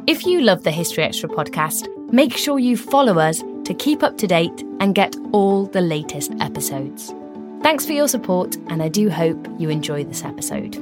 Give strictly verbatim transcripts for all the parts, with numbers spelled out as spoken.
If you love the History Extra podcast, make sure you follow us to keep up to date and get all the latest episodes. Thanks for your support, and I do hope you enjoy this episode.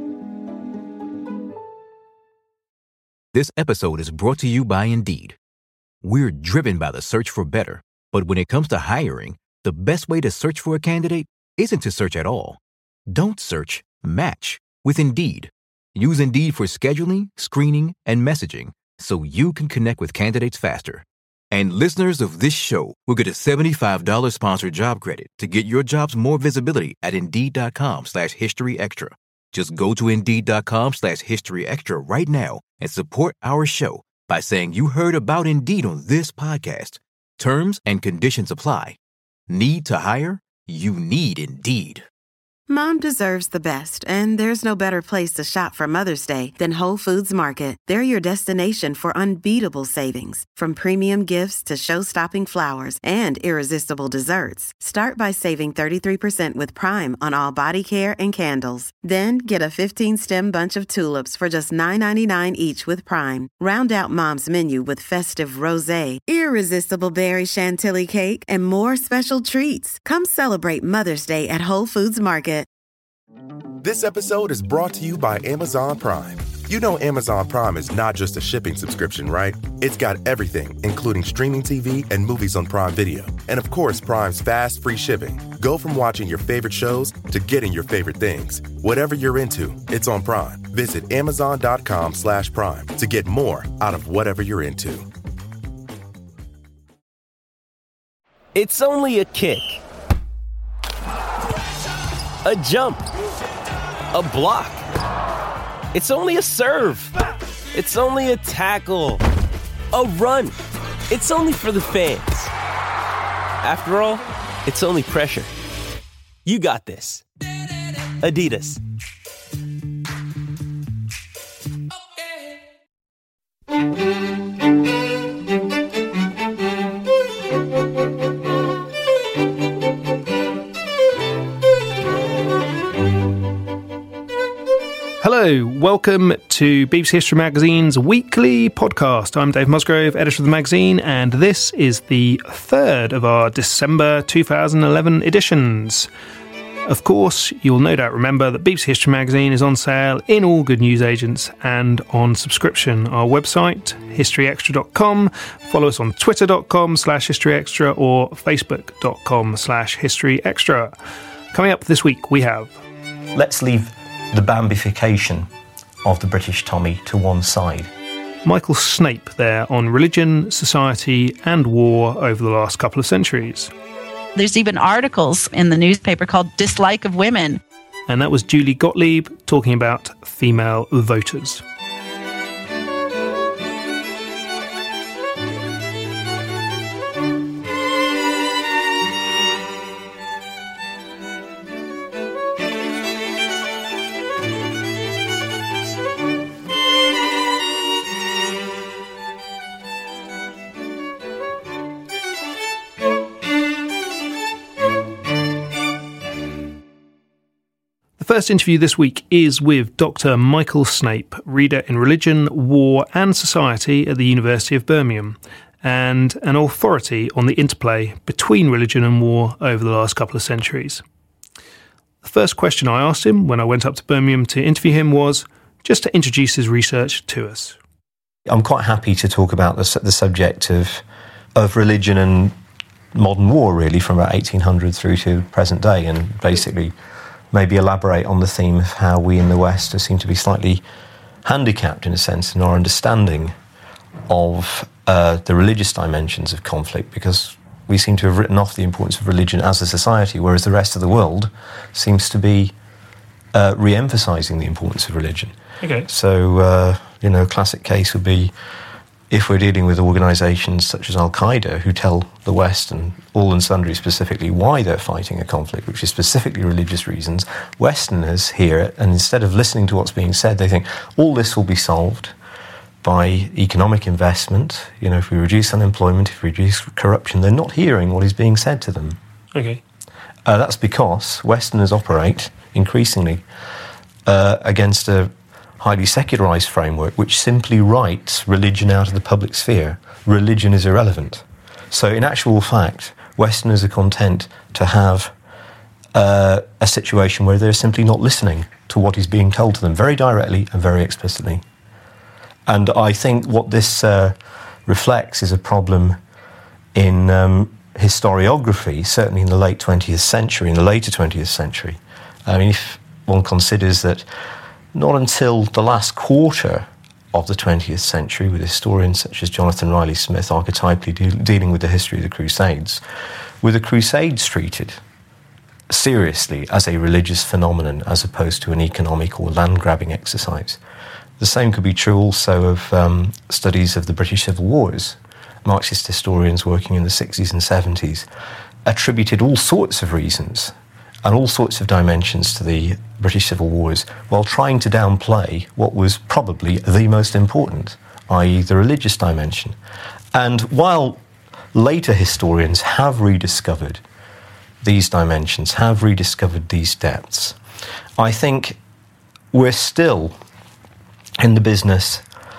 This episode is brought to you by Indeed. We're driven by the search for better, but when it comes to hiring, the best way to search for a candidate isn't to search at all. Don't search, match with Indeed. Use Indeed for scheduling, screening, and messaging so you can connect with candidates faster. And listeners of this show will get a seventy-five dollars sponsored job credit to get your jobs more visibility at Indeed.com slash History Extra. Just go to Indeed.com slash History Extra right now and support our show by saying you heard about Indeed on this podcast. Terms and conditions apply. Need to hire? You need Indeed. Mom deserves the best, and there's no better place to shop for Mother's Day than Whole Foods Market. They're your destination for unbeatable savings, from premium gifts to show-stopping flowers and irresistible desserts. Start by saving thirty-three percent with Prime on all body care and candles. Then get a fifteen-stem bunch of tulips for just nine ninety-nine each with Prime. Round out Mom's menu with festive rosé, irresistible berry chantilly cake, and more special treats. Come celebrate Mother's Day at Whole Foods Market. This episode is brought to you by Amazon Prime. You know Amazon Prime is not just a shipping subscription, right? It's got everything, including streaming T V and movies on Prime Video. And of course, Prime's fast, free shipping. Go from watching your favorite shows to getting your favorite things. Whatever you're into, it's on Prime. Visit Amazon.com slash Prime to get more out of whatever you're into. It's only a kick. A jump. A block. It's only a serve. It's only a tackle. A run. It's only for the fans. After all, it's only pressure. You got this. Adidas. Hello, welcome to B B C History Magazine's weekly podcast. I'm Dave Musgrove, editor of the magazine, and this is the third of our December two thousand eleven editions. Of course, you'll no doubt remember that B B C History Magazine is on sale in all good newsagents and on subscription. Our website, history extra dot com, follow us on twitter dot com slash history extra or facebook dot com slash history extra. Coming up this week, we have... Let's leave the Bambification of the British Tommy to one side. Michael Snape there on religion, society and war over the last couple of centuries. There's even articles in the newspaper called Dislike of Women. And that was Julie Gottlieb talking about female voters. The first interview this week is with Doctor Michael Snape, reader in religion, war and society at the University of Birmingham, and an authority on the interplay between religion and war over the last couple of centuries. The first question I asked him when I went up to Birmingham to interview him was just to introduce his research to us. I'm quite happy to talk about the, the subject of of religion and modern war, really, from about eighteen hundred through to present day, and basically maybe elaborate on the theme of how we in the West seem to be slightly handicapped, in a sense, in our understanding of uh, the religious dimensions of conflict, because we seem to have written off the importance of religion as a society, whereas the rest of the world seems to be uh, re-emphasising the importance of religion. Okay. So, uh, you know, a classic case would be if we're dealing with organisations such as Al-Qaeda, who tell the West and all and sundry specifically why they're fighting a conflict, which is specifically religious reasons, Westerners hear it, and instead of listening to what's being said, they think all this will be solved by economic investment. You know, if we reduce unemployment, if we reduce corruption, they're not hearing what is being said to them. Okay. Uh, that's because Westerners operate increasingly uh, against a highly secularized framework which simply writes religion out of the public sphere. Religion is irrelevant. So in actual fact, Westerners are content to have uh, a situation where they're simply not listening to what is being told to them very directly and very explicitly. And I think what this uh, reflects is a problem in um, historiography, certainly in the late twentieth century, in the later twentieth century. I mean, if one considers that not until the last quarter of the twentieth century, with historians such as Jonathan Riley Smith archetypally de- dealing with the history of the Crusades, were the Crusades treated seriously as a religious phenomenon as opposed to an economic or land-grabbing exercise. The same could be true also of um, studies of the British Civil Wars. Marxist historians working in the sixties and seventies attributed all sorts of reasons and all sorts of dimensions to the British Civil Wars while trying to downplay what was probably the most important, that is the religious dimension. And while later historians have rediscovered these dimensions, have rediscovered these depths, I think we're still in the business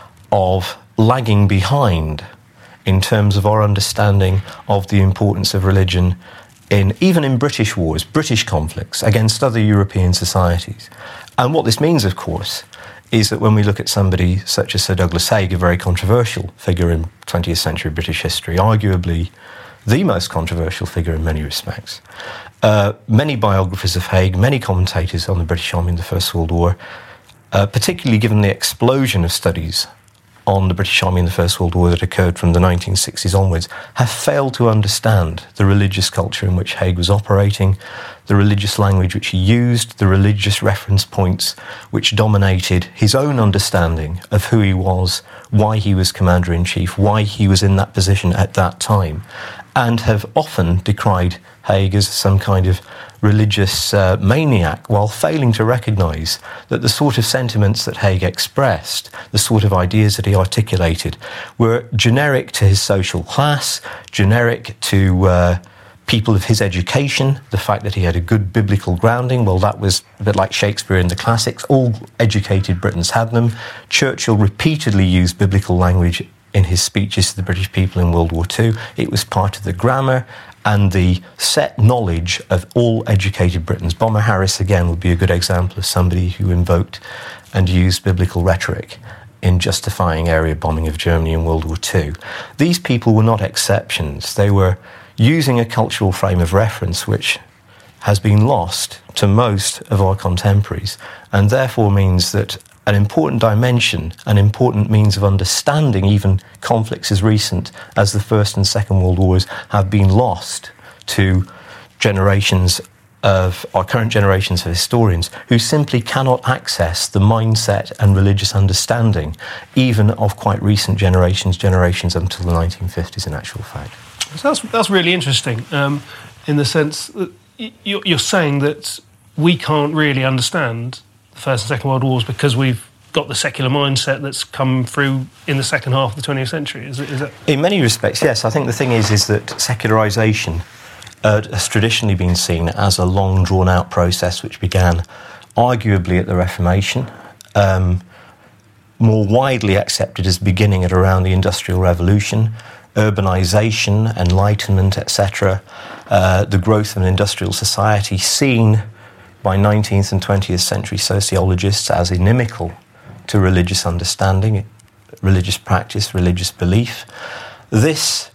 of lagging behind in terms of our understanding of the importance of religion in even in British wars, British conflicts against other European societies. And what this means, of course, is that when we look at somebody such as Sir Douglas Haig, a very controversial figure in twentieth century British history, arguably the most controversial figure in many respects, uh, many biographers of Haig, many commentators on the British Army in the First World War, uh, particularly given the explosion of studies on the British Army in the First World War that occurred from the nineteen sixties onwards, have failed to understand the religious culture in which Haig was operating, the religious language which he used, the religious reference points which dominated his own understanding of who he was, why he was Commander-in-Chief, why he was in that position at that time, and have often decried Haig as some kind of religious uh, maniac, while failing to recognise that the sort of sentiments that Haig expressed, the sort of ideas that he articulated, were generic to his social class, generic to uh, people of his education, the fact that he had a good biblical grounding, well, that was a bit like Shakespeare in the classics. All educated Britons had them. Churchill repeatedly used biblical language in his speeches to the British people in World War Two. It was part of the grammar and the set knowledge of all educated Britons. Bomber Harris, again, would be a good example of somebody who invoked and used biblical rhetoric in justifying area bombing of Germany in World War Two. These people were not exceptions. They were using a cultural frame of reference which has been lost to most of our contemporaries, and therefore means that an important dimension, an important means of understanding even conflicts as recent as the First and Second World Wars have been lost to generations of our current generations of historians who simply cannot access the mindset and religious understanding even of quite recent generations, generations up until the nineteen fifties in actual fact. So that's, that's really interesting um, in the sense that you're, you're saying that we can't really understand the First and Second World Wars because we've got the secular mindset that's come through in the second half of the twentieth century. Is it? Is it? In many respects, yes. I think the thing is, is that secularisation uh, has traditionally been seen as a long, drawn-out process which began arguably at the Reformation, um, more widely accepted as beginning at around the Industrial Revolution, urbanisation, enlightenment, et cetera, uh, the growth of an industrial society seen by nineteenth and twentieth century sociologists as inimical to religious understanding, religious practice, religious belief. This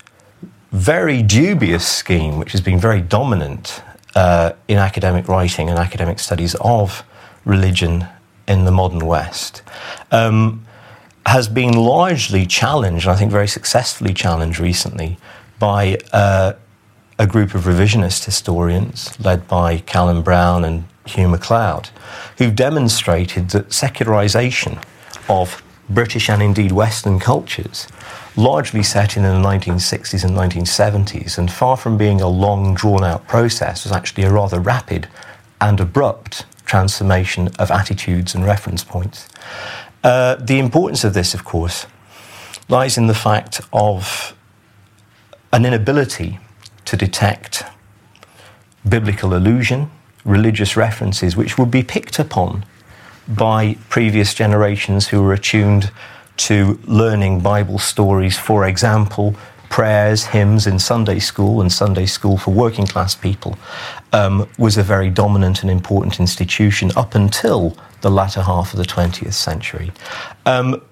very dubious scheme, which has been very dominant uh, in academic writing and academic studies of religion in the modern West, um, has been largely challenged, and I think very successfully challenged recently, by uh, a group of revisionist historians led by Callum Brown and Hugh MacLeod, who've demonstrated that secularisation of British and indeed Western cultures, largely set in the nineteen sixties and nineteen seventies, and far from being a long, drawn-out process, was actually a rather rapid and abrupt transformation of attitudes and reference points. Uh, the importance of this, of course, lies in the fact of an inability to detect biblical allusion, religious references, which would be picked upon by previous generations who were attuned to learning Bible stories, for example, prayers, hymns in Sunday school and Sunday school for working class people, um, was a very dominant and important institution up until the latter half of the twentieth century. Um,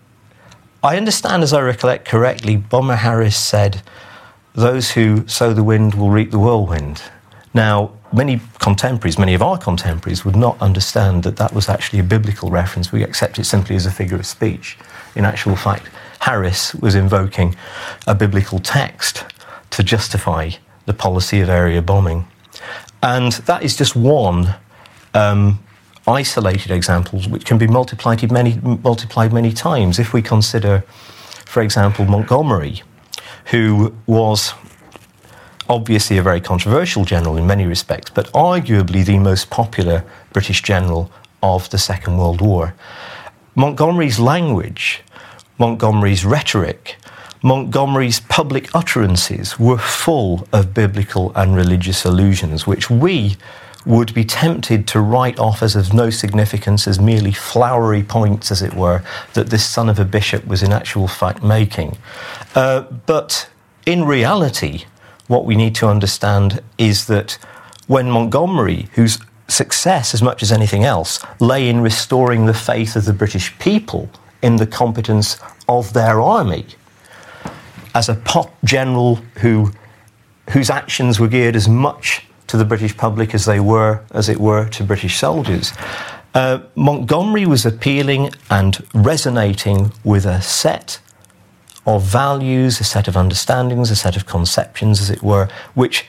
I understand, as I recollect correctly, Bomber Harris said, "Those who sow the wind will reap the whirlwind." Now, many contemporaries, many of our contemporaries, would not understand that that was actually a biblical reference. We accept it simply as a figure of speech. In actual fact, Harris was invoking a biblical text to justify the policy of area bombing. And that is just one um, isolated example which can be multiplied many, multiplied many times. If we consider, for example, Montgomery, who was obviously a very controversial general in many respects, but arguably the most popular British general of the Second World War. Montgomery's language, Montgomery's rhetoric, Montgomery's public utterances were full of biblical and religious allusions, which we would be tempted to write off as of no significance, as merely flowery points, as it were, that this son of a bishop was in actual fact making. Uh, but in reality, what we need to understand is that when Montgomery, whose success as much as anything else lay in restoring the faith of the British people in the competence of their army, as a pop general who whose actions were geared as much to the British public as they were, as it were, to British soldiers, uh, Montgomery was appealing and resonating with a set of values, a set of understandings, a set of conceptions, as it were, which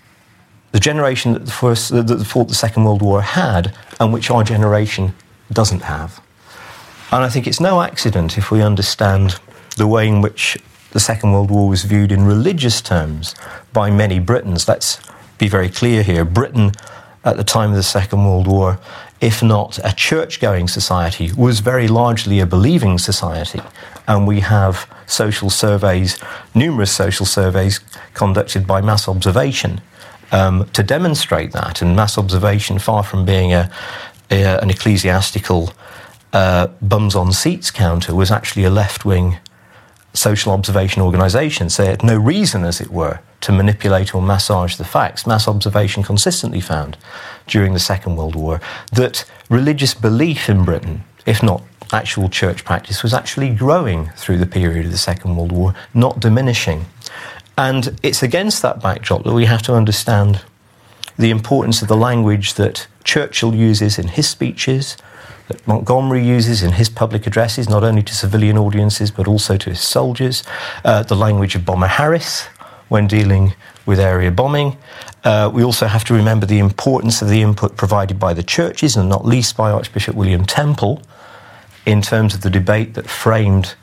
the generation that, the first, that fought the Second World War had, and which our generation doesn't have. And I think it's no accident if we understand the way in which the Second World War was viewed in religious terms by many Britons. Let's be very clear here. Britain, at the time of the Second World War, if not a church-going society, was very largely a believing society. And we have social surveys, numerous social surveys conducted by mass observation um, to demonstrate that. And mass observation, far from being a, a an ecclesiastical uh, bums-on-seats counter, was actually a left-wing social observation organisation. So it had no reason, as it were, to manipulate or massage the facts. Mass observation consistently found during the Second World War that religious belief in Britain, if not actual church practice, was actually growing through the period of the Second World War, not diminishing. And it's against that backdrop that we have to understand the importance of the language that Churchill uses in his speeches, that Montgomery uses in his public addresses, not only to civilian audiences but also to his soldiers, uh, the language of Bomber Harris when dealing with area bombing. Uh, we also have to remember the importance of the input provided by the churches, and not least by Archbishop William Temple, in terms of the debate that framed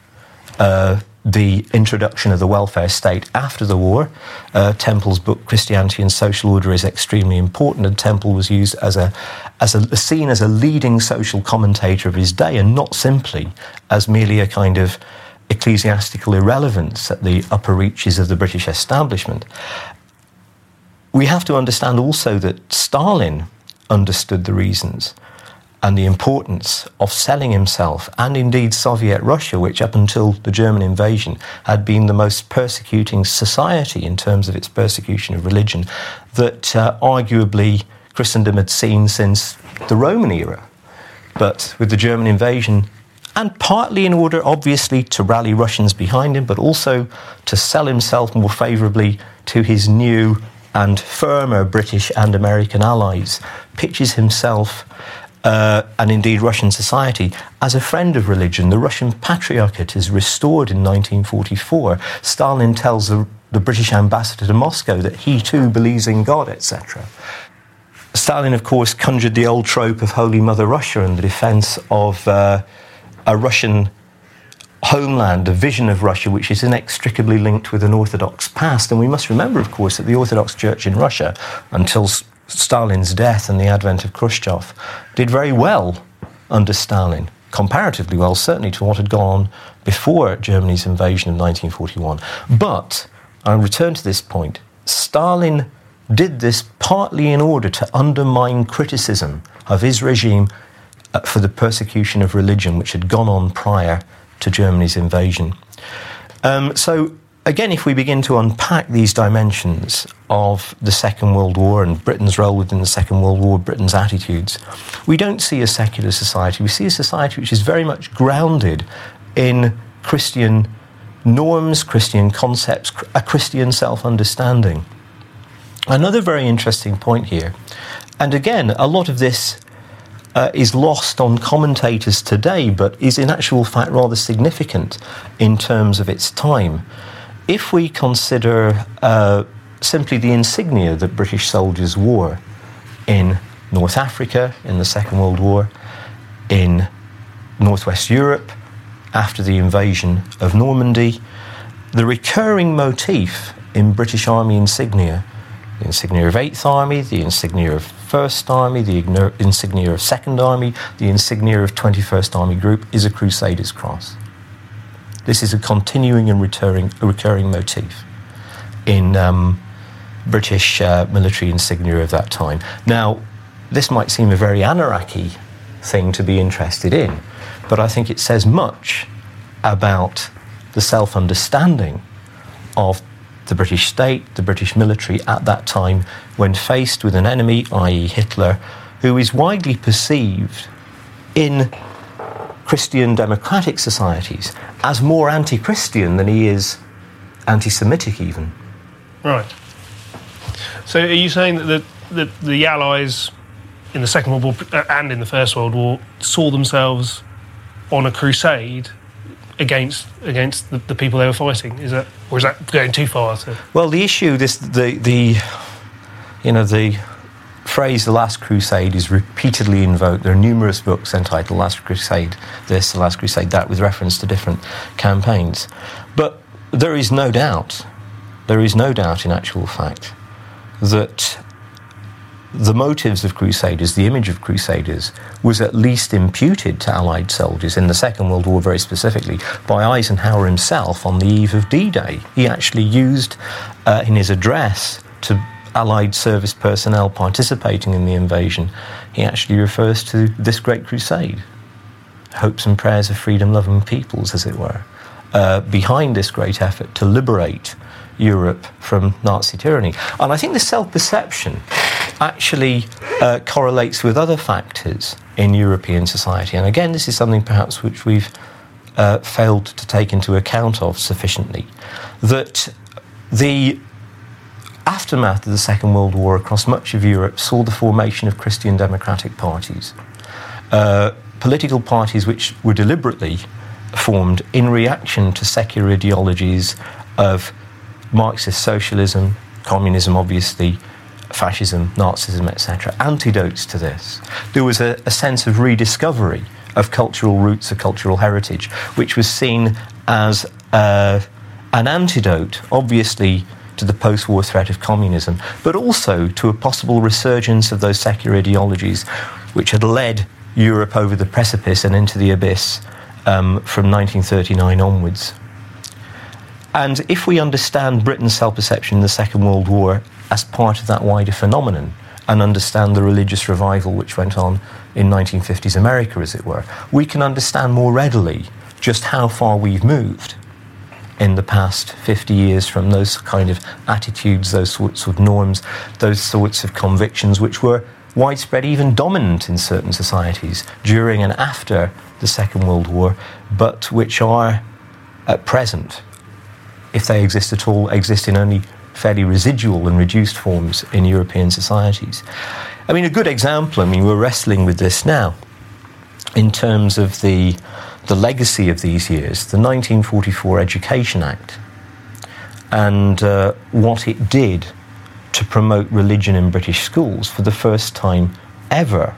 uh, the introduction of the welfare state after the war. Uh, Temple's book, Christianity and Social Order, is extremely important, and Temple was used as a, as a, seen as a leading social commentator of his day, and not simply as merely a kind of ecclesiastical irrelevance at the upper reaches of the British establishment. We have to understand also that Stalin understood the reasons and the importance of selling himself, and indeed Soviet Russia, which up until the German invasion had been the most persecuting society in terms of its persecution of religion, that uh, arguably Christendom had seen since the Roman era. But with the German invasion, and partly in order, obviously, to rally Russians behind him, but also to sell himself more favourably to his new and firmer British and American allies, pitches himself Uh, and indeed Russian society as a friend of religion. The Russian Patriarchate is restored in nineteen forty-four. Stalin tells the, the British ambassador to Moscow that he too believes in God, et cetera. Stalin, of course, conjured the old trope of Holy Mother Russia and the defence of uh, a Russian homeland, a vision of Russia which is inextricably linked with an Orthodox past. And we must remember, of course, that the Orthodox Church in Russia, until Stalin's death and the advent of Khrushchev, did very well under Stalin, comparatively well, certainly to what had gone on before Germany's invasion of nineteen forty-one. But, I'll return to this point, Stalin did this partly in order to undermine criticism of his regime uh, for the persecution of religion which had gone on prior to Germany's invasion. Um, so, again, if we begin to unpack these dimensions of the Second World War and Britain's role within the Second World War, Britain's attitudes, we don't see a secular society. We see a society which is very much grounded in Christian norms, Christian concepts, a Christian self-understanding. Another very interesting point here, and again, a lot of this uh, is lost on commentators today, but is in actual fact rather significant in terms of its time. If we consider uh, simply the insignia that British soldiers wore in North Africa in the Second World War, in Northwest Europe after the invasion of Normandy, the recurring motif in British Army insignia, the insignia of Eighth Army, the insignia of First Army, the insignia of Second Army, the insignia of twenty-first Army Group, is a Crusader's cross. This is a continuing and recurring, a recurring motif in um, British uh, military insignia of that time. Now, this might seem a very anarchy thing to be interested in, but I think it says much about the self-understanding of the British state, the British military at that time, when faced with an enemy, that is. Hitler, who is widely perceived in Christian democratic societies as more anti-Christian than he is anti-Semitic even. Right. So are you saying that the, the, the Allies in the Second World War and in the First World War saw themselves on a crusade against against the, the people they were fighting? Is that, or is that going too far? To... Well, the issue, this the the you know the phrase "the Last Crusade" is repeatedly invoked. There are numerous books entitled "The Last Crusade this," "The Last Crusade that," with reference to different campaigns. But there is no doubt, there is no doubt, in actual fact, that the motives of Crusaders, the image of Crusaders, was at least imputed to Allied soldiers in the Second World War, very specifically, by Eisenhower himself on the eve of D-Day. He actually used, uh, in his address to Allied service personnel participating in the invasion, he actually refers to this great crusade, hopes and prayers of freedom-loving peoples, as it were, uh, behind this great effort to liberate Europe from Nazi tyranny. And I think the self-perception actually uh, correlates with other factors in European society. And again, this is something perhaps which we've uh, failed to take into account of sufficiently, that the aftermath of the Second World War across much of Europe saw the formation of Christian democratic parties, uh, political parties which were deliberately formed in reaction to secular ideologies of Marxist socialism, communism, obviously, fascism, Nazism, et cetera, antidotes to this. There was a, a sense of rediscovery of cultural roots, of cultural heritage, which was seen as uh, an antidote, obviously, to the post-war threat of communism, but also to a possible resurgence of those secular ideologies which had led Europe over the precipice and into the abyss um, from nineteen thirty-nine onwards. And if we understand Britain's self-perception in the Second World War as part of that wider phenomenon, and understand the religious revival which went on in nineteen fifties America, as it were, we can understand more readily just how far we've moved in the past fifty years from those kind of attitudes, those sorts of norms, those sorts of convictions which were widespread, even dominant in certain societies during and after the Second World War, but which are at present, if they exist at all, exist in only fairly residual and reduced forms in European societies. I mean, a good example, I mean, we're wrestling with this now in terms of the, the legacy of these years, the nineteen forty-four Education Act, and uh, what it did to promote religion in British schools. For the first time ever,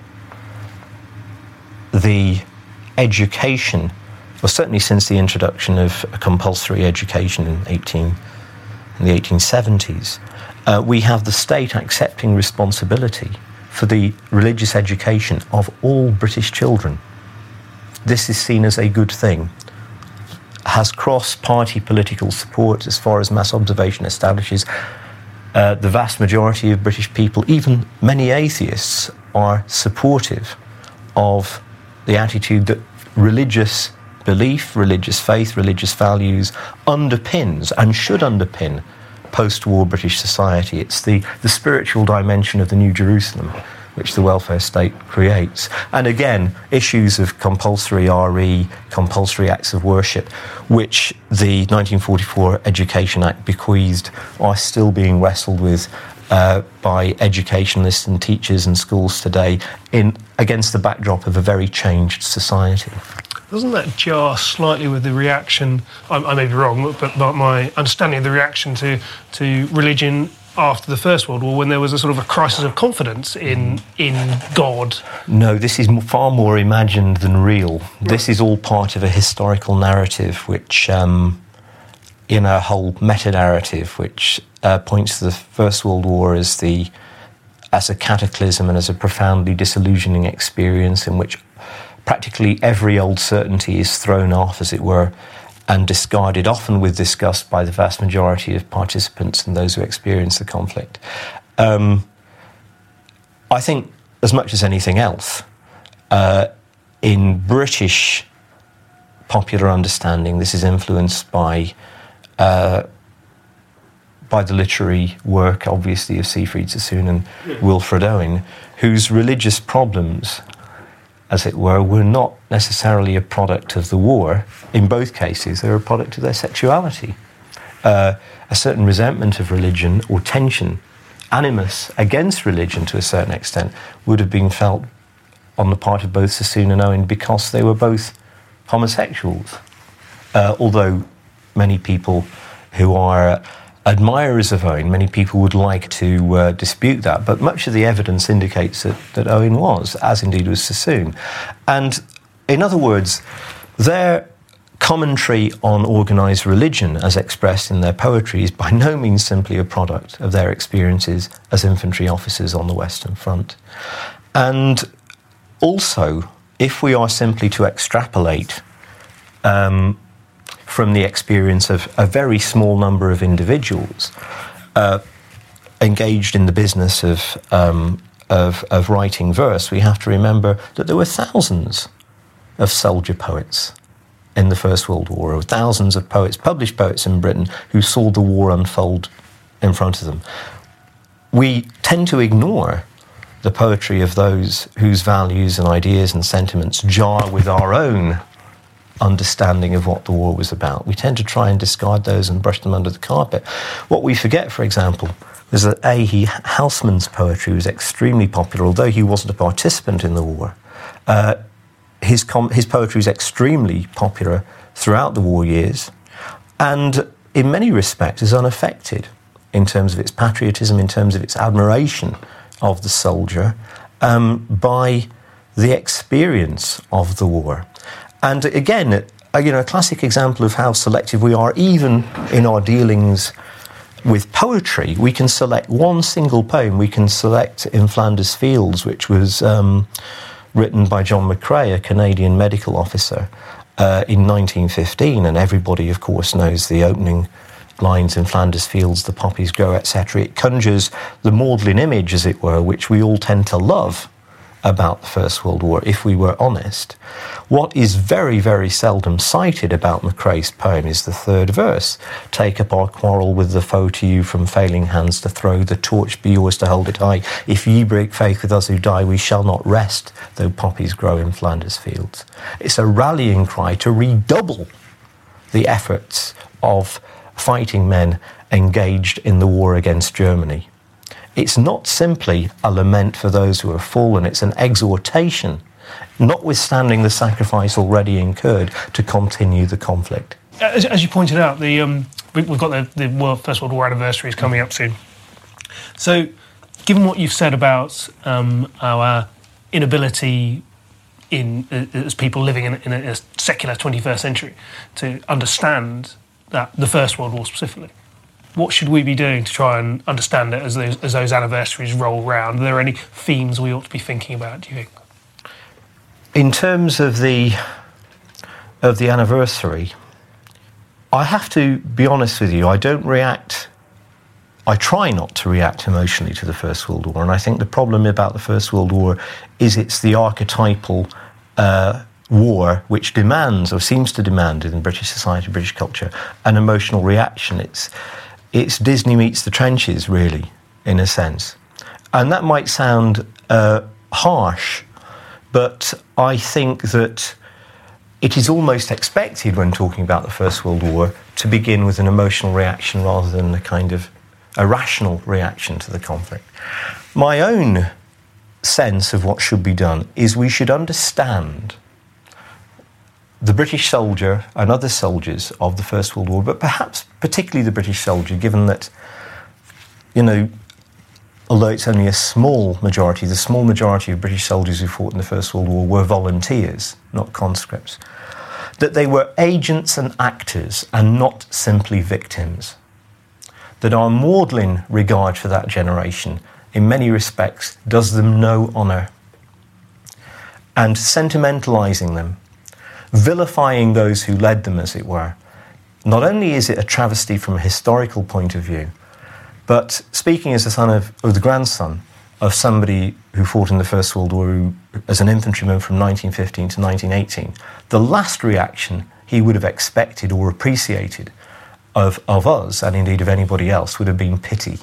the education, well, certainly since the introduction of compulsory education in, eighteen, in the eighteen seventies, uh, we have the state accepting responsibility for the religious education of all British children. This is seen as a good thing, has cross-party political support as far as mass observation establishes. Uh, the vast majority of British people, even many atheists, are supportive of the attitude that religious belief, religious faith, religious values underpins and should underpin post-war British society. It's the, the spiritual dimension of the New Jerusalem which the welfare state creates. And again, issues of compulsory R E, compulsory acts of worship, which the nineteen forty-four Education Act bequeathed, are still being wrestled with uh, by educationalists and teachers and schools today in against the backdrop of a very changed society. Doesn't that jar slightly with the reaction, I, I may be wrong, but my understanding of the reaction to, to religion after the First World War, when there was a sort of a crisis of confidence in in God? No, this is far more imagined than real. Right. This is all part of a historical narrative, which, um, in a whole meta-narrative, which uh, points to the First World War as the as a cataclysm and as a profoundly disillusioning experience in which practically every old certainty is thrown off, as it were, and discarded, often with disgust, by the vast majority of participants and those who experience the conflict. Um, I think, as much as anything else, uh, in British popular understanding, this is influenced by uh, by the literary work, obviously, of Siegfried Sassoon and Wilfred Owen, whose religious problems, as it were, were not necessarily a product of the war. In both cases, they were a product of their sexuality. Uh, a certain resentment of religion or tension, animus against religion to a certain extent, would have been felt on the part of both Sassoon and Owen because they were both homosexuals. Uh, although many people who are admirers of Owen, many people would like to uh, dispute that, but much of the evidence indicates that, that Owen was, as indeed was Sassoon. And in other words, their commentary on organised religion, as expressed in their poetry, is by no means simply a product of their experiences as infantry officers on the Western Front. And also, if we are simply to extrapolate um, from the experience of a very small number of individuals uh, engaged in the business of, um, of, of writing verse, we have to remember that there were thousands of soldier poets in the First World War, or thousands of poets, published poets in Britain, who saw the war unfold in front of them. We tend to ignore the poetry of those whose values and ideas and sentiments jar with our own understanding of what the war was about. We tend to try and discard those and brush them under the carpet. What we forget, for example, is that A. E. Housman's poetry was extremely popular, although he wasn't a participant in the war. Uh, his, com- his poetry was extremely popular throughout the war years, and in many respects is unaffected in terms of its patriotism, in terms of its admiration of the soldier, um, by the experience of the war. And again, you know, a classic example of how selective we are, even in our dealings with poetry. We can select one single poem. We can select In Flanders Fields, which was um, written by John McCrae, a Canadian medical officer, uh, in nineteen fifteen. And everybody, of course, knows the opening lines, In Flanders Fields, the poppies grow, et cetera. It conjures the maudlin image, as it were, which we all tend to love about the First World War, if we were honest. What is very, very seldom cited about McCrae's poem is the third verse. Take up our quarrel with the foe to you from failing hands to throw. The torch be yours to hold it high. If ye break faith with us who die, we shall not rest, though poppies grow in Flanders Fields. It's a rallying cry to redouble the efforts of fighting men engaged in the war against Germany. It's not simply a lament for those who have fallen, it's an exhortation, notwithstanding the sacrifice already incurred, to continue the conflict. As, as you pointed out, the um, we, we've got the, the World, First World War anniversaries coming up soon. So, given what you've said about um, our inability in uh, as people living in, in a, a secular twenty-first century to understand that the First World War specifically, what should we be doing to try and understand it as those, as those anniversaries roll round? Are there any themes we ought to be thinking about, do you think? In terms of the of the anniversary, I have to be honest with you, I don't react, I try not to react emotionally to the First World War, and I think the problem about the First World War is it's the archetypal uh, war which demands, or seems to demand in British society, British culture, an emotional reaction. It's, it's Disney meets the trenches, really, in a sense. And that might sound uh, harsh, but I think that it is almost expected when talking about the First World War to begin with an emotional reaction rather than a kind of a rational reaction to the conflict. My own sense of what should be done is we should understand the British soldier and other soldiers of the First World War, but perhaps particularly the British soldier, given that, you know, although it's only a small majority, the small majority of British soldiers who fought in the First World War were volunteers, not conscripts, that they were agents and actors and not simply victims, that our maudlin regard for that generation in many respects does them no honour, and sentimentalising them, vilifying those who led them, as it were, not only is it a travesty from a historical point of view, but speaking as the son of, or the grandson of somebody who fought in the First World War who, as an infantryman from nineteen fifteen to nineteen eighteen, the last reaction he would have expected or appreciated of, of us, and indeed of anybody else, would have been pity.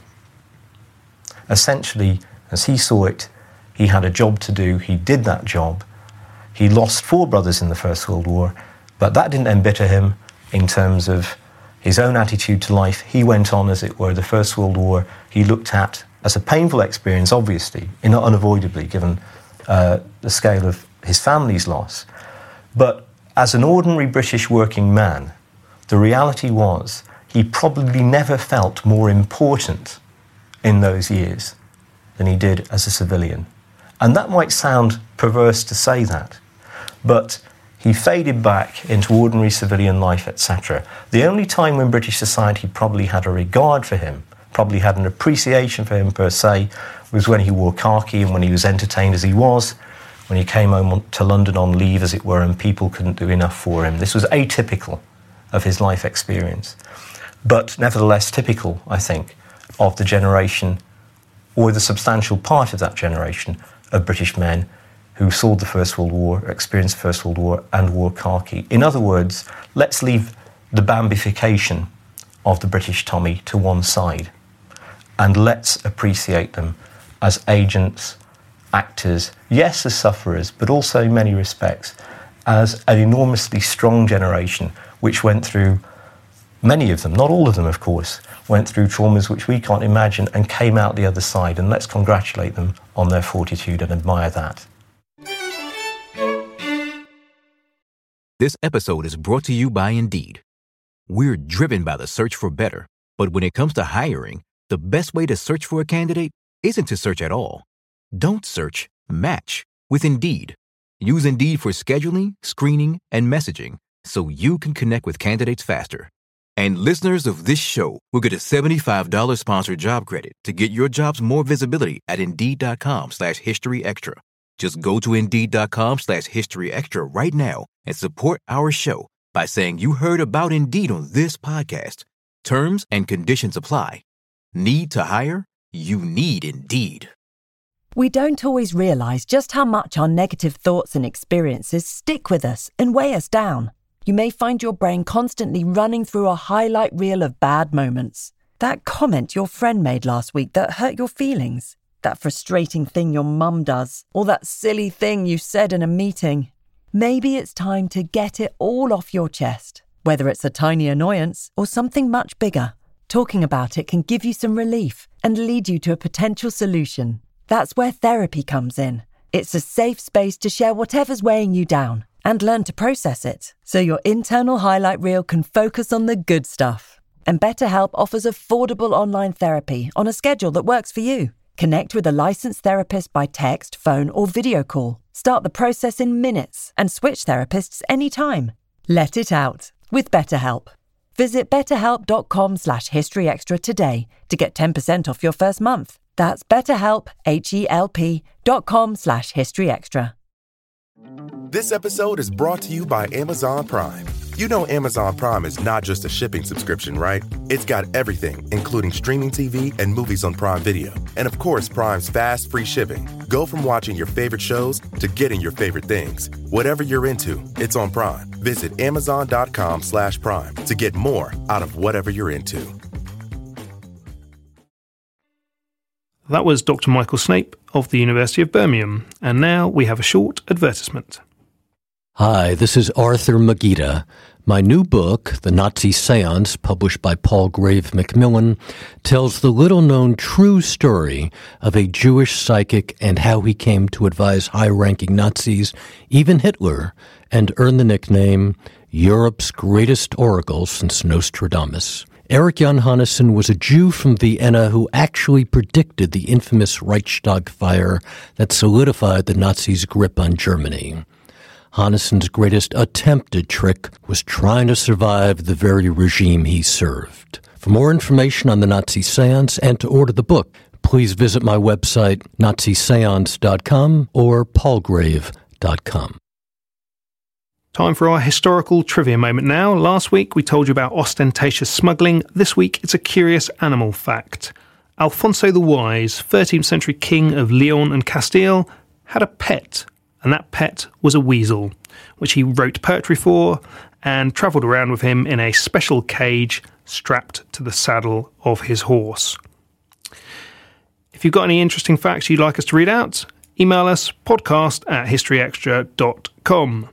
Essentially, as he saw it, he had a job to do, he did that job. He lost four brothers in the First World War, but that didn't embitter him in terms of his own attitude to life. He went on, as it were, the First World War he looked at as a painful experience, obviously, unavoidably, given uh, the scale of his family's loss. But as an ordinary British working man, the reality was he probably never felt more important in those years than he did as a civilian. And that might sound perverse to say that, but he faded back into ordinary civilian life, et cetera. The only time when British society probably had a regard for him, probably had an appreciation for him per se, was when he wore khaki and when he was entertained as he was, when he came home to London on leave, as it were, and people couldn't do enough for him. This was atypical of his life experience, but nevertheless typical, I think, of the generation, or the substantial part of that generation of British men who saw the First World War, experienced the First World War, and wore khaki. In other words, let's leave the Bambification of the British Tommy to one side, and let's appreciate them as agents, actors, yes, as sufferers, but also in many respects as an enormously strong generation which went through, many of them, not all of them of course, went through traumas which we can't imagine and came out the other side, and let's congratulate them on their fortitude and admire that. This episode is brought to you by Indeed. We're driven by the search for better, but when it comes to hiring, the best way to search for a candidate isn't to search at all. Don't search, match with Indeed. Use Indeed for scheduling, screening, and messaging so you can connect with candidates faster. And listeners of this show will get a seventy-five dollars sponsored job credit to get your jobs more visibility at Indeed.com slash History Extra. Just go to Indeed.com slash History Extra right now and support our show by saying you heard about Indeed on this podcast. Terms and conditions apply. Need to hire? You need Indeed. We don't always realise just how much our negative thoughts and experiences stick with us and weigh us down. You may find your brain constantly running through a highlight reel of bad moments. That comment your friend made last week that hurt your feelings. That frustrating thing your mum does. Or that silly thing you said in a meeting. Maybe it's time to get it all off your chest. Whether it's a tiny annoyance or something much bigger, talking about it can give you some relief and lead you to a potential solution. That's where therapy comes in. It's a safe space to share whatever's weighing you down and learn to process it, so your internal highlight reel can focus on the good stuff. And BetterHelp offers affordable online therapy on a schedule that works for you. Connect with a licensed therapist by text, phone, or video call. Start the process in minutes and switch therapists anytime. Let it out with BetterHelp. Visit betterhelp.com slash historyextra today to get ten percent off your first month. That's betterhelp, H-E-L-P dot com slash historyextra. This episode is brought to you by Amazon Prime. You know Amazon Prime is not just a shipping subscription, right? It's got everything, including streaming T V and movies on Prime Video. And of course, Prime's fast, free shipping. Go from watching your favorite shows to getting your favorite things. Whatever you're into, it's on Prime. Visit amazon.com slash prime to get more out of whatever you're into. That was Doctor Michael Snape of the University of Birmingham. And now we have a short advertisement. Hi, this is Arthur Magida. My new book, The Nazi Seance, published by Palgrave Macmillan, tells the little-known true story of a Jewish psychic and how he came to advise high-ranking Nazis, even Hitler, and earn the nickname Europe's greatest oracle since Nostradamus. Eric Jan Hannessen was a Jew from Vienna who actually predicted the infamous Reichstag fire that solidified the Nazis' grip on Germany. Hannessen's greatest attempted trick was trying to survive the very regime he served. For more information on the Nazi Seance and to order the book, please visit my website, nazi seance dot com or palgrave dot com. Time for our historical trivia moment now. Last week we told you about ostentatious smuggling. This week it's a curious animal fact. Alfonso the Wise, thirteenth century king of Leon and Castile, had a pet. And that pet was a weasel, which he wrote poetry for and travelled around with him in a special cage strapped to the saddle of his horse. If you've got any interesting facts you'd like us to read out, email us podcast at historyextra dot com.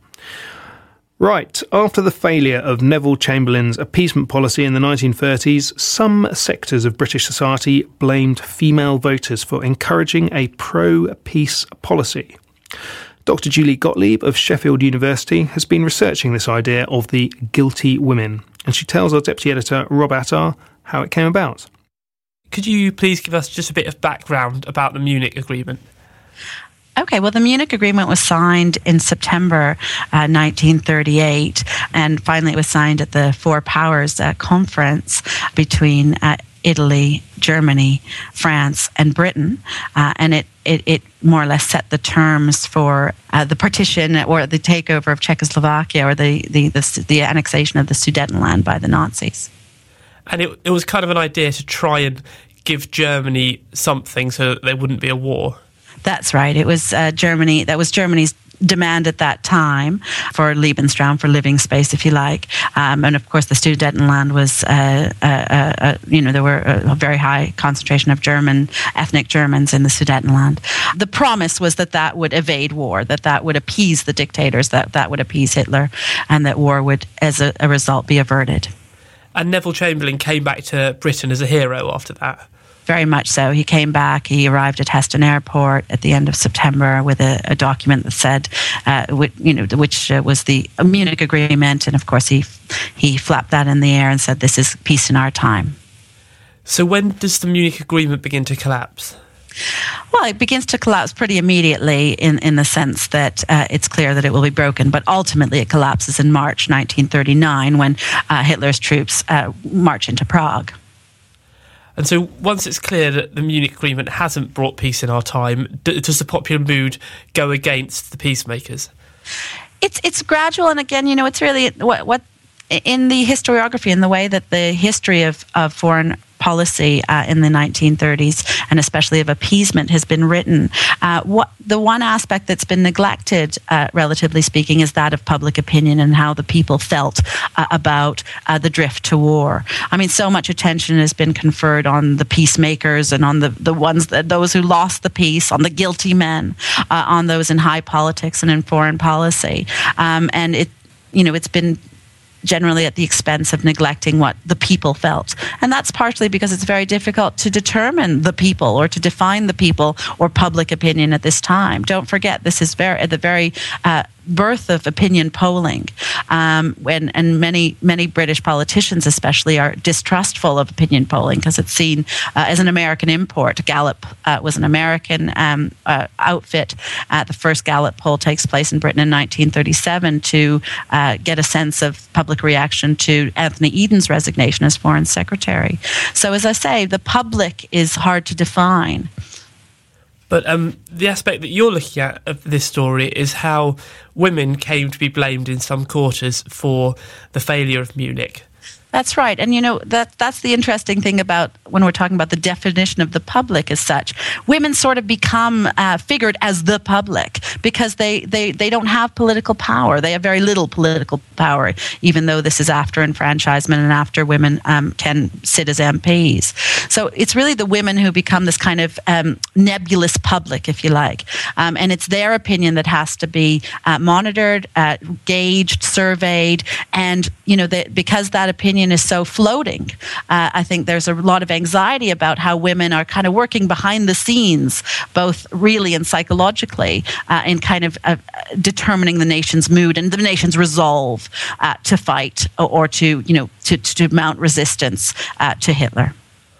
Right, after the failure of Neville Chamberlain's appeasement policy in the nineteen thirties, some sectors of British society blamed female voters for encouraging a pro-peace policy. Doctor Julie Gottlieb of Sheffield University has been researching this idea of the guilty women, and she tells our deputy editor, Rob Attar, how it came about. Could you please give us just a bit of background about the Munich Agreement? Okay, well, the Munich Agreement was signed in September uh, nineteen thirty-eight, and finally it was signed at the Four Powers uh, Conference between uh, Italy, Germany, France, and Britain, uh, and it, it, it more or less set the terms for uh, the partition or the takeover of Czechoslovakia or the, the, the, the annexation of the Sudetenland by the Nazis. And it, it was kind of an idea to try and give Germany something so that there wouldn't be a war. That's right. It was uh, Germany. That was Germany's demand at that time for Lebensraum, for living space, if you like. Um, and of course, the Sudetenland was, uh, uh, uh, you know, there were a, a very high concentration of German, ethnic Germans in the Sudetenland. The promise was that that would evade war, that that would appease the dictators, that that would appease Hitler, and that war would, as a, a result, be averted. And Neville Chamberlain came back to Britain as a hero after that. Very much so. He came back. He arrived at Heston Airport at the end of September with a, a document that said, uh, which, you know, which uh, was the Munich Agreement, and of course he he flapped that in the air and said, "This is peace in our time." So when does the Munich Agreement begin to collapse? Well, it begins to collapse pretty immediately in, in the sense that uh, it's clear that it will be broken, but ultimately it collapses in March nineteen thirty-nine when uh, Hitler's troops uh, march into Prague. And so once it's clear that the Munich Agreement hasn't brought peace in our time, d- does the popular mood go against the peacemakers? It's it's gradual, and again, you know, it's really what what in the historiography, in the way that the history of, of foreign policy uh, in the nineteen thirties, and especially of appeasement, has been written. Uh, what the one aspect that's been neglected, uh, relatively speaking, is that of public opinion and how the people felt uh, about uh, the drift to war. I mean, so much attention has been conferred on the peacemakers and on the, the ones that those who lost the peace, on the guilty men, uh, on those in high politics and in foreign policy, um, and it, you know, it's been generally at the expense of neglecting what the people felt. And that's partially because it's very difficult to determine the people or to define the people or public opinion at this time. Don't forget, this is very at the very uh, birth of opinion polling, um, when, and many many British politicians especially are distrustful of opinion polling because it's seen uh, as an American import. Gallup uh, was an American um, uh, outfit. Uh, the first Gallup poll takes place in Britain in nineteen thirty-seven to uh, get a sense of public reaction to Anthony Eden's resignation as Foreign Secretary. So as I say, the public is hard to define. But um, the aspect that you're looking at of this story is how women came to be blamed in some quarters for the failure of Munich. That's right. And, you know, that that's the interesting thing about when we're talking about the definition of the public as such. Women sort of become uh, figured as the public because they, they, they don't have political power. They have very little political power, even though this is after enfranchisement and after women um, can sit as M Ps. So it's really the women who become this kind of um, nebulous public, if you like. Um, and it's their opinion that has to be uh, monitored, uh, gauged, surveyed. And, you know, the, because that opinion is so floating, uh, I think there's a lot of anxiety about how women are kind of working behind the scenes, both really and psychologically, uh, in kind of uh, determining the nation's mood and the nation's resolve uh, to fight or, or to, you know, to, to mount resistance uh, to Hitler.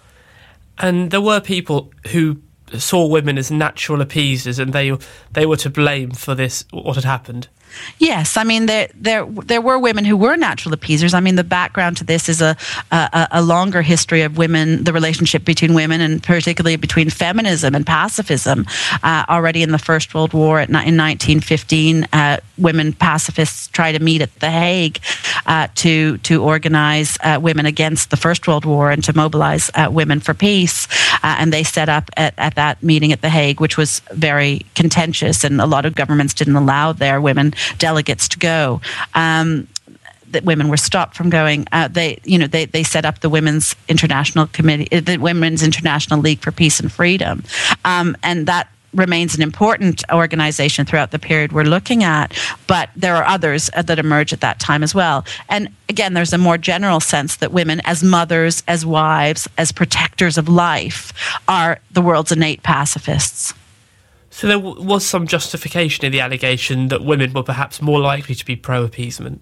And there were people who saw women as natural appeasers, and they they were to blame for this, what had happened. Yes, I mean there there there were women who were natural appeasers. I mean the background to this is a a, a longer history of women, the relationship between women, and particularly between feminism and pacifism. Uh, already in the First World War, at, in nineteen fifteen, uh, women pacifists tried to meet at The Hague uh, to to organize uh, women against the First World War and to mobilize uh, women for peace. Uh, and they set up at, at that meeting at The Hague, which was very contentious, and a lot of governments didn't allow their women delegates to go. Um, that women were stopped from going. Uh, they, you know, they, they set up the Women's International Committee, the Women's International League for Peace and Freedom, um, and that remains an important organization throughout the period we're looking at. But there are others uh, that emerge at that time as well. And again, there's a more general sense that women, as mothers, as wives, as protectors of life, are the world's innate pacifists. So there w- was some justification in the allegation that women were perhaps more likely to be pro-appeasement?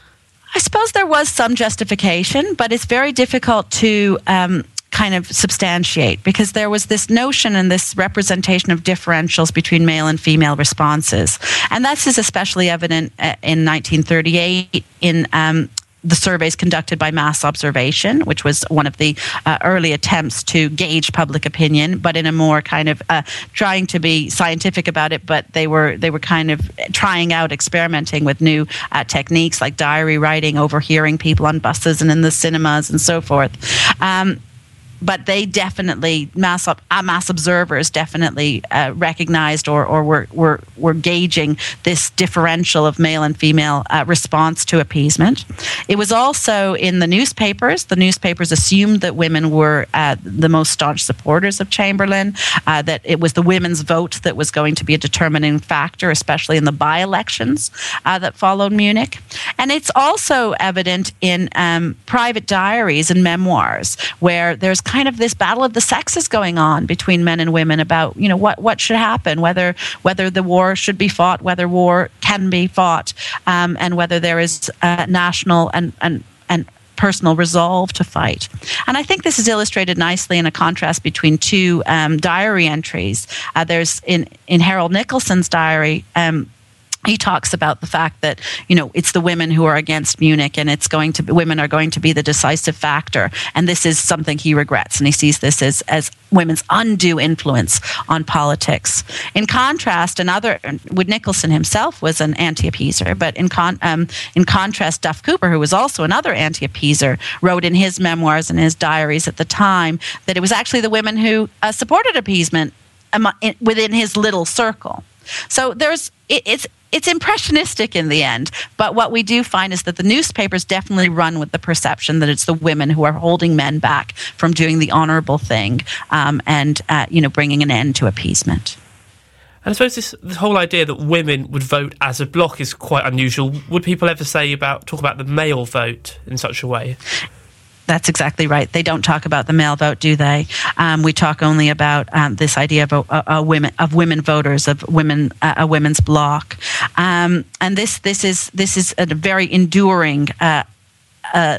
I suppose there was some justification, but it's very difficult to um, kind of substantiate, because there was this notion and this representation of differentials between male and female responses. And this is especially evident uh, in nineteen thirty-eight in um, the surveys conducted by Mass Observation, which was one of the uh, early attempts to gauge public opinion, but in a more kind of uh, trying to be scientific about it. But they were they were kind of trying out, experimenting with new uh, techniques like diary writing, overhearing people on buses and in the cinemas and so forth. Um, But they definitely, mass uh, mass observers definitely uh, recognized or, or were, were were gauging this differential of male and female uh, response to appeasement. It was also in the newspapers. The newspapers assumed that women were uh, the most staunch supporters of Chamberlain, uh, that it was the women's vote that was going to be a determining factor, especially in the by-elections uh, that followed Munich. And it's also evident in um, private diaries and memoirs, where there's kind of this battle of the sexes going on between men and women about, you know, what, what should happen, whether whether the war should be fought, whether war can be fought, um, and whether there is uh, national and, and, and personal resolve to fight. And I think this is illustrated nicely in a contrast between two um, diary entries. Uh, there's in, in Harold Nicolson's diary, um, he talks about the fact that, you know, it's the women who are against Munich, and it's going to be, women are going to be the decisive factor. And this is something he regrets, and he sees this as, as women's undue influence on politics. In contrast, another, Wood Nicholson himself was an anti-appeaser, but in con, um, in contrast, Duff Cooper, who was also another anti-appeaser, wrote in his memoirs and his diaries at the time that it was actually the women who uh, supported appeasement um, in, within his little circle. So there's it, it's it's impressionistic in the end, but what we do find is that the newspapers definitely run with the perception that it's the women who are holding men back from doing the honourable thing, um, and uh, you know, bringing an end to appeasement. And I suppose this, this whole idea that women would vote as a bloc is quite unusual. Would people ever say about talk about the male vote in such a way? That's exactly right. They don't talk about the male vote, do they? Um, we talk only about um, this idea of a, a, a women of women voters, of women uh, a women's bloc, um, and this this is this is a very enduring Uh, uh,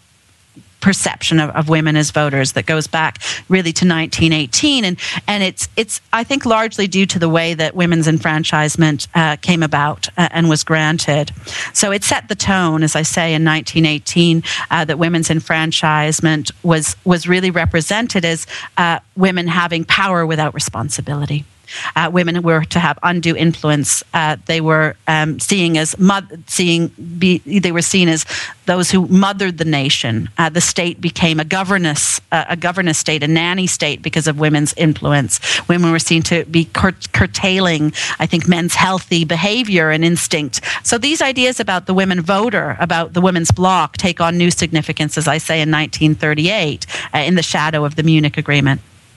perception of, of women as voters that goes back really to nineteen eighteen, and and it's it's I think largely due to the way that women's enfranchisement uh, came about uh, and was granted. So it set the tone, as I say, in nineteen eighteen, uh, that women's enfranchisement was was really represented as uh, women having power without responsibility. Uh, women were to have undue influence. Uh, they were um, seeing as mo- seeing be, they were seen as those who mothered the nation. Uh, the state became a governess, uh, a governess state, a nanny state because of women's influence. Women were seen to be cur- curtailing, I think, men's healthy behavior and instinct. So these ideas about the women voter, about the women's bloc, take on new significance, as I say, in nineteen thirty-eight, uh, in the shadow of the Munich Agreement.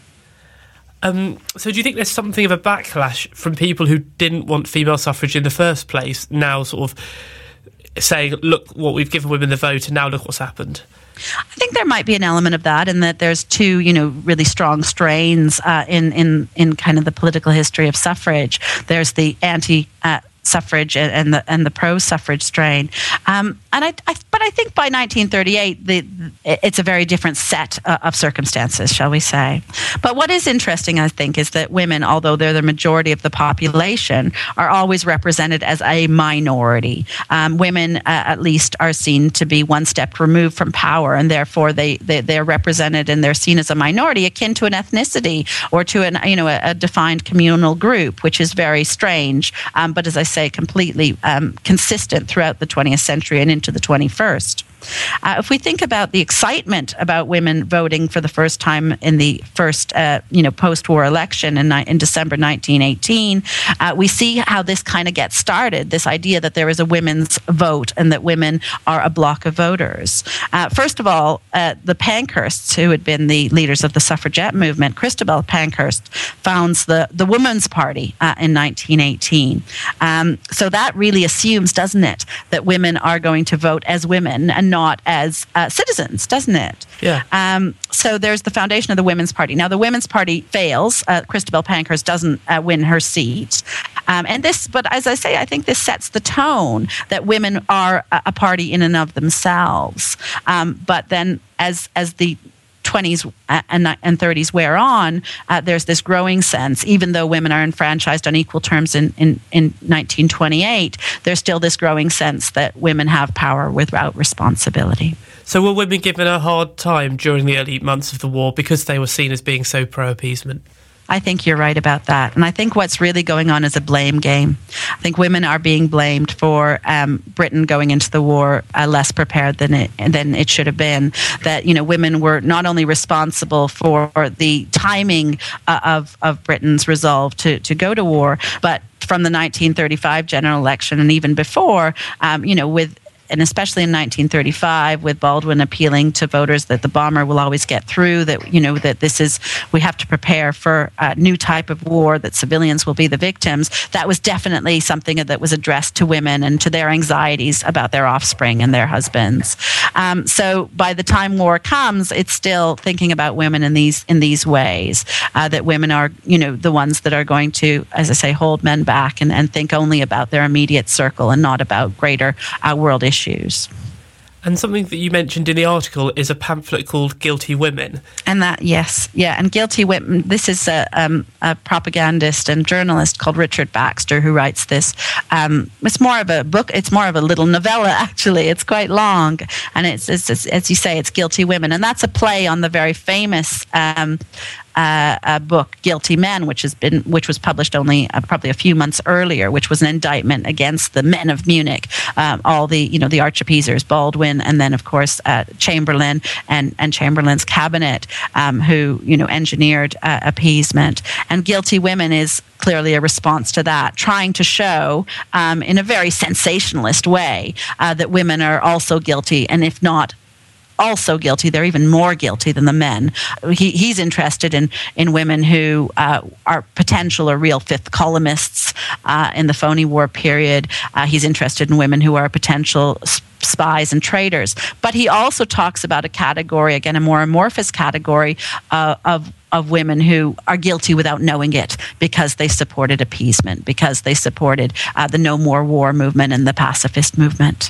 Um, so do you think there's something of a backlash from people who didn't want female suffrage in the first place, now sort of saying, look what we've given women the vote and now look what's happened? I think there might be an element of that, in that there's two, you know, really strong strains uh, in, in, in kind of the political history of suffrage. There's the anti uh, suffrage and the and the pro-suffrage strain, um, and I, I but I think by nineteen thirty-eight the, it's a very different set uh, of circumstances, shall we say. But what is interesting, I think, is that women, although they're the majority of the population, are always represented as a minority. Um, women, uh, at least, are seen to be one step removed from power, and therefore they, they they're represented and they're seen as a minority, akin to an ethnicity or to an you know a, a defined communal group, which is very strange. Um, but as I say, completely um, consistent throughout the twentieth century and into the twenty-first. Uh, if we think about the excitement about women voting for the first time in the first, uh, you know, post-war election in, in December nineteen eighteen, uh, we see how this kind of gets started, this idea that there is a women's vote and that women are a block of voters. Uh, first of all, uh, the Pankhursts, who had been the leaders of the suffragette movement, Christabel Pankhurst, founds the, the Women's Party uh, in nineteen eighteen. Um, so that really assumes, doesn't it, that women are going to vote as women and not as uh, citizens, doesn't it? Yeah. Um, so there's the foundation of the Women's Party. Now, the Women's Party fails. Uh, Christabel Pankhurst doesn't uh, win her seat. Um, and this, but as I say, I think this sets the tone that women are a, a party in and of themselves. Um, but then as as the twenties and thirties wear on, uh, there's this growing sense, even though women are enfranchised on equal terms in, in, in nineteen twenty-eight, there's still this growing sense that women have power without responsibility. So were women given a hard time during the early months of the war because they were seen as being so pro-appeasement? I think you're right about that. And I think what's really going on is a blame game. I think women are being blamed for um, Britain going into the war uh, less prepared than it than it should have been. That, you know, women were not only responsible for the timing uh, of, of Britain's resolve to, to go to war, but from the nineteen thirty-five general election and even before, um, you know, with and especially in nineteen thirty-five, with Baldwin appealing to voters that the bomber will always get through, that, you know, that this is, we have to prepare for a new type of war, that civilians will be the victims. That was definitely something that was addressed to women and to their anxieties about their offspring and their husbands. Um, so by the time war comes, it's still thinking about women in these in these ways, uh, that women are, you know, the ones that are going to, as I say, hold men back and, and think only about their immediate circle and not about greater uh, world issues. Issues. And something that you mentioned in the article is a pamphlet called Guilty Women. And that, yes, yeah, and Guilty Women, this is a, um, a propagandist and journalist called Richard Baxter who writes this. Um, it's more of a book, it's more of a little novella, actually. It's quite long, and it's, it's, it's as you say, it's Guilty Women. And that's a play on the very famous um, Uh, a book, Guilty Men, which has been, which was published only uh, probably a few months earlier, which was an indictment against the men of Munich, um, all the, you know, the archappeasers, Baldwin, and then of course uh, Chamberlain and and Chamberlain's cabinet, um, who, you know, engineered uh, appeasement. And Guilty Women is clearly a response to that, trying to show um, in a very sensationalist way uh, that women are also guilty, and if not also guilty, they're even more guilty than the men. He, he's interested in, in women who uh, are potential or real fifth columnists uh, in the phony war period. Uh, he's interested in women who are potential spies and traitors. But he also talks about a category, again, a more amorphous category uh, of of women who are guilty without knowing it because they supported appeasement, because they supported uh, the No More War movement and the pacifist movement.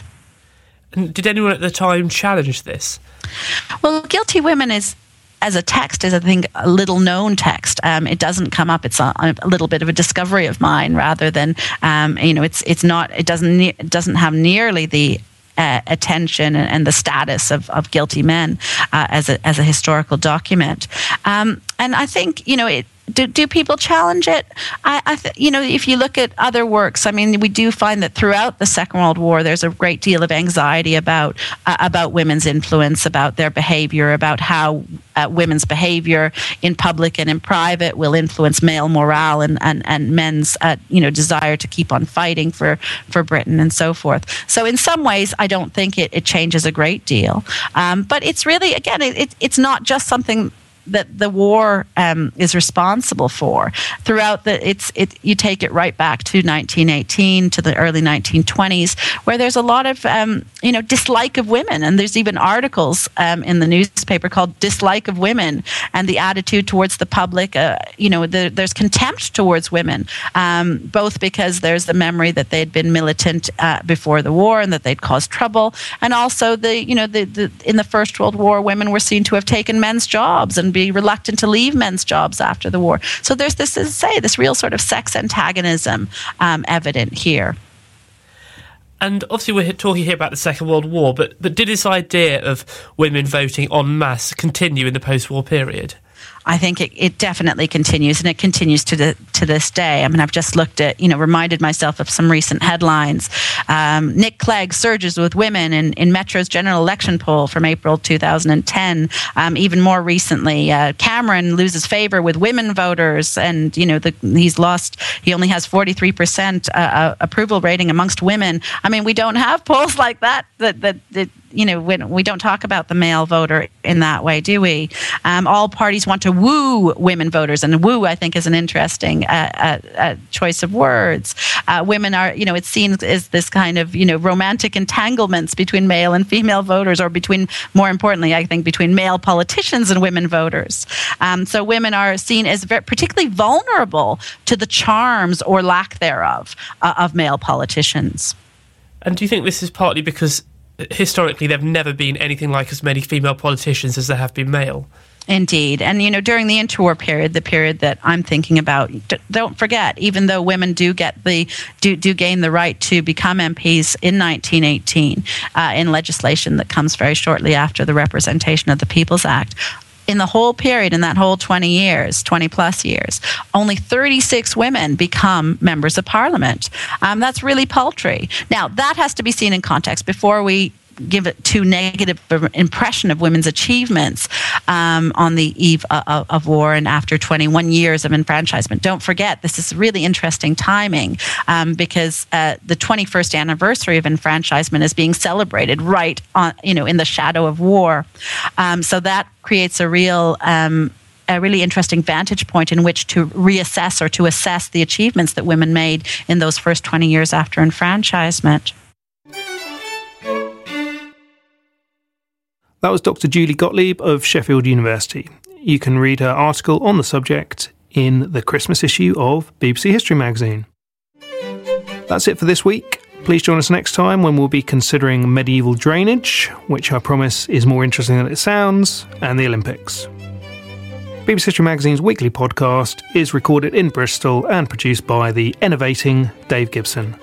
And did anyone at the time challenge this? Well, Guilty Women is, as a text, is, I think, a little known text. Um, it doesn't come up. It's a, a little bit of a discovery of mine, rather than, um, you know, it's it's not. It doesn't ne- it doesn't have nearly the Uh, attention and, and the status of, of Guilty Men uh, as a as a historical document. Um, and I think, you know, it, Do, do people challenge it? I, I th- you know, if you look at other works, I mean, we do find that throughout the Second World War, there's a great deal of anxiety about uh, about women's influence, about their behavior, about how uh, women's behavior in public and in private will influence male morale and and, and men's uh, you know desire to keep on fighting for, for Britain and so forth. So in some ways, I don't think it, it changes a great deal. Um, but it's really, again, it, it, it's not just something that the war um, is responsible for. Throughout the, it's it. You take it right back to nineteen eighteen, to the early nineteen twenties, where there's a lot of um, you know dislike of women, and there's even articles um, in the newspaper called "Dislike of Women," and the attitude towards the public. Uh, you know, the, there's contempt towards women, um, both because there's the memory that they'd been militant uh, before the war and that they'd caused trouble, and also the you know the, the in the First World War, women were seen to have taken men's jobs and be reluctant to leave men's jobs after the war. So there's this, as I say, this real sort of sex antagonism um, evident here. And obviously we're talking here about the Second World War, but, but did this idea of women voting en masse continue in the post-war period? I think it, it definitely continues, and it continues to the to this day. I mean, I've just looked at, you know, reminded myself of some recent headlines. Um, Nick Clegg surges with women in, in Metro's general election poll from April two thousand ten. Um, even more recently, uh, Cameron loses favour with women voters, and, you know, the, he's lost, he only has forty-three percent uh, approval rating amongst women. I mean, we don't have polls like that, that, that, that you know, when we don't talk about the male voter in that way, do we? Um, all parties want to woo women voters, and woo, I think, is an interesting uh, uh, uh, choice of words. Uh, women are, you know, it's seen as this kind of, you know, romantic entanglements between male and female voters, or between, more importantly, I think, between male politicians and women voters. Um, so women are seen as very, particularly vulnerable to the charms or lack thereof uh, of male politicians. And do you think this is partly because historically there have never been anything like as many female politicians as there have been male? Indeed. And, you know, during the interwar period, the period that I'm thinking about, d- don't forget, even though women do get the, do, do gain the right to become M Ps in nineteen eighteen, uh, in legislation that comes very shortly after the Representation of the People's Act, in the whole period, in that whole twenty years, twenty plus years, only thirty-six women become members of parliament. Um, that's really paltry. Now, that has to be seen in context before we give it too negative impression of women's achievements um, on the eve of, of war and after twenty-one years of enfranchisement. Don't forget, this is really interesting timing um, because uh, the twenty-first anniversary of enfranchisement is being celebrated right on, you know, in the shadow of war. Um, so that creates a real um, a really interesting vantage point in which to reassess or to assess the achievements that women made in those first twenty years after enfranchisement. That was Doctor Julie Gottlieb of Sheffield University. You can read her article on the subject in the Christmas issue of B B C History Magazine. That's it for this week. Please join us next time when we'll be considering medieval drainage, which I promise is more interesting than it sounds, and the Olympics. B B C History Magazine's weekly podcast is recorded in Bristol and produced by the innovating Dave Gibson.